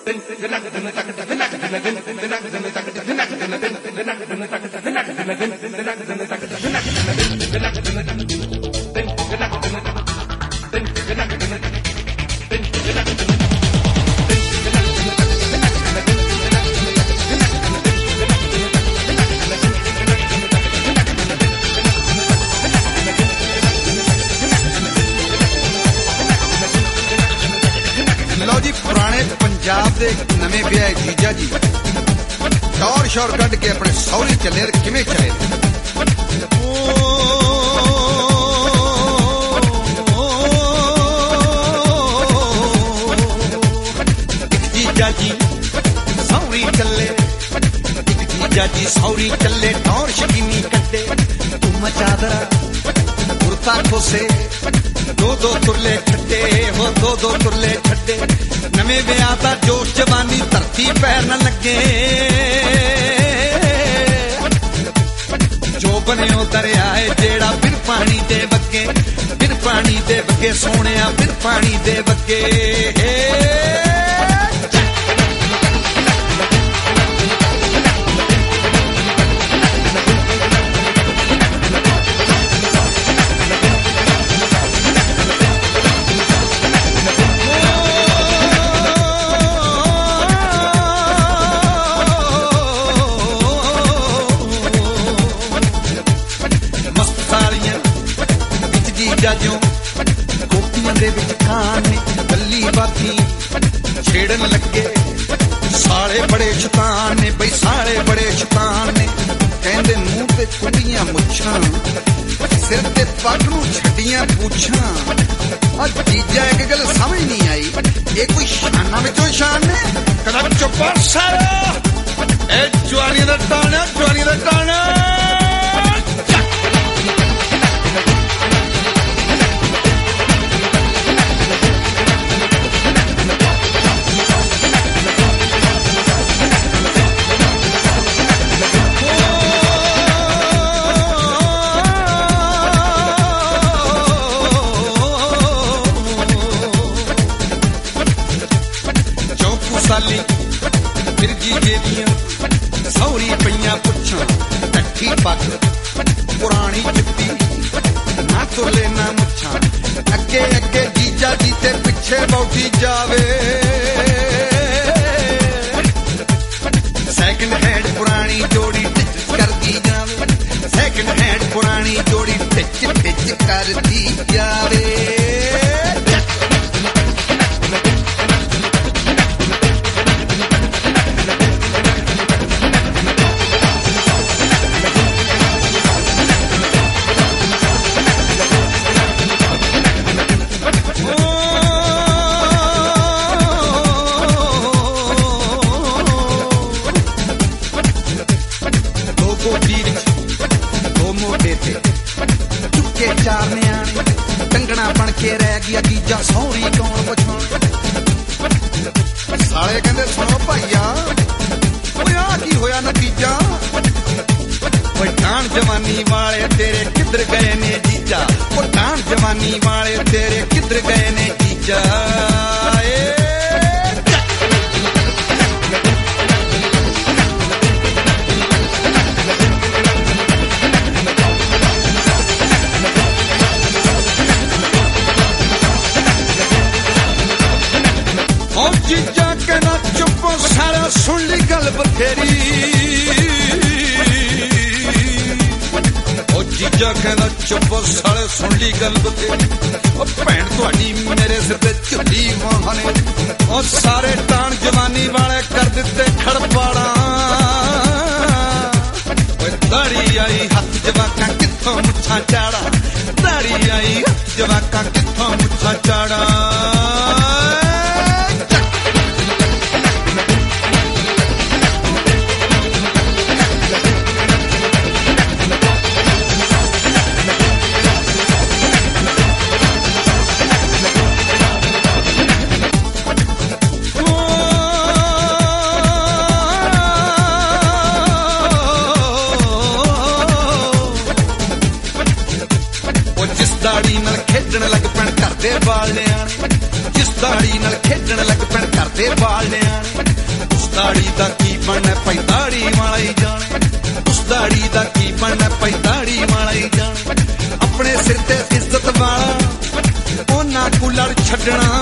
लो जी पुराने पंजाब दे नवे ब्याह जीजा जी टौर शौर कढ़ के अपने सौरी चले किवें चले जीजा जी सौरी चले जीजा जी सौरी चले टौर शकीनी कड्डे तुम चादरा कुर्ता खोसे दो दो तुरले छड्डे हो दो तुरले छड्डे नवे ब्याह दा जोश जवानी धरती पैर न लगे जो बने दरिया है जेड़ा फिर पानी दे वगे सोने फिर पानी दे वगे जाजों कोपियां दे विच खाने गल्ली बाती छेड़न लगे साले बड़े शैतान ने बई साले बड़े शैतान ने कहंदे मुंह ते कुंडियां मुच्छां सिर ते पग नूं छड्डियां पूछां अज जीजा एक गल समझ नहीं आई ये कोई शाना विचों शान ने कदा चुप सारा ए जवानी दा टाणा साली फिर जीजे दियां सौरी पईयां पुछां कट्ठी पग पुरानी जुत्ती ना तुरले ना मुछां अगे अगे जीजा जी ते पिछे बौठी जावे सैकंड हैंड पुरानी जोड़ी टिच करदी जावे सैकंड हैंड पुरानी जोड़ी टिच टिच करदी जावे चुके चार न्याणे टंगना बन के रह गया जीजा सौरी कौन पछाण साले कहंदे सुनो भाईया आ की होया नतीजा ढाण जवानी वाले तेरे किधर गए ने जीजा ढाण जवानी वाले तेरे किधर गए ने जीजा जीजा कहना चुप सारा सुन ली गल बथेरी जीजा कहना चुप सारे सुन ली गल बथेरी भैन तुहाडी मेरे सिर ते झुली वाहने सारे टाण जवानी वाले कर दिते खड़पाड़ा दाड़ी आई हथ जवाका कित्थों मुछां चाड़ा दाड़ी आई हथ जवाका कित्थों मुछां चाड़ा दाड़ी नाल खेडण लग पैण घर दे बालियां ਜਿਸ ਦਾੜੀ ਨਾਲ ਖੇਡਣ ਲੱਗ ਪੈਣ ਕਰਦੇ ਵਾਲਿਆਂ ਨੇ ਉਸ ਦਾੜੀ ਦਾ ਕੀ ਬਣਨਾ ਭਾਈ ਦਾੜੀ ਵਾਲਾ ਹੀ ਜਾਣੇ ਉਸ ਦਾੜੀ ਦਾ ਕੀ ਬਣਨਾ ਭਾਈ ਦਾੜੀ ਵਾਲਾ ਹੀ ਜਾਣੇ ਆਪਣੇ ਸਿਰ ਤੇ ਇੱਜ਼ਤ ਵਾਲਾ ਉਹਨਾਂ ਕੋ ਲੜ ਛੱਡਣਾ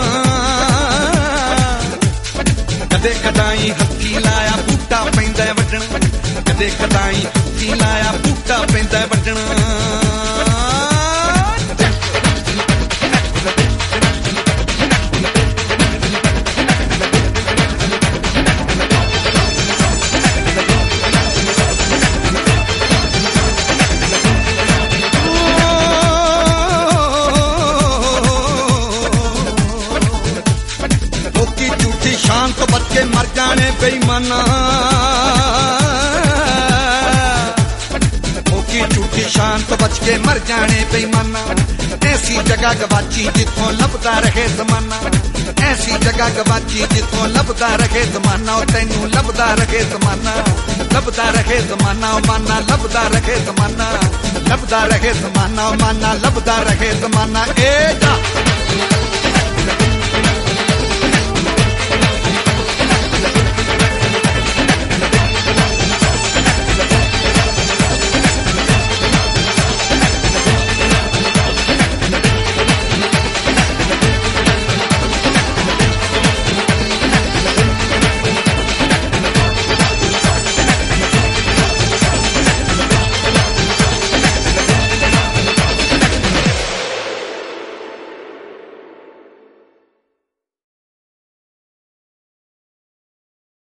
ਕਦੇ ਕਦਾਈ ਹੱਥੀ ਲਾਇਆ ਬੂਟਾ ਪੈਂਦਾ ਵੱਢਣਾ ਕਦੇ ਕਦਾਈ ਹੱਥੀ ਲਾਇਆ ਬੂਟਾ ਪੈਂਦਾ ਵੱਢਣਾ शान तो बच के मर जाने बेईमाना ओकी झूठी शान तो बच के मर जाने बेईमाना ऐसी जगह गवाची जिथों लभदा रहे जमाना ऐसी जगह गवाची जिथों लभदा रहे जमाना तैनू लभदा रहे जमाना लभदा रहे जमाना माना लभदा रहे जमाना लभदा रहे जमाना माना लभदा रहे जमाना ए जा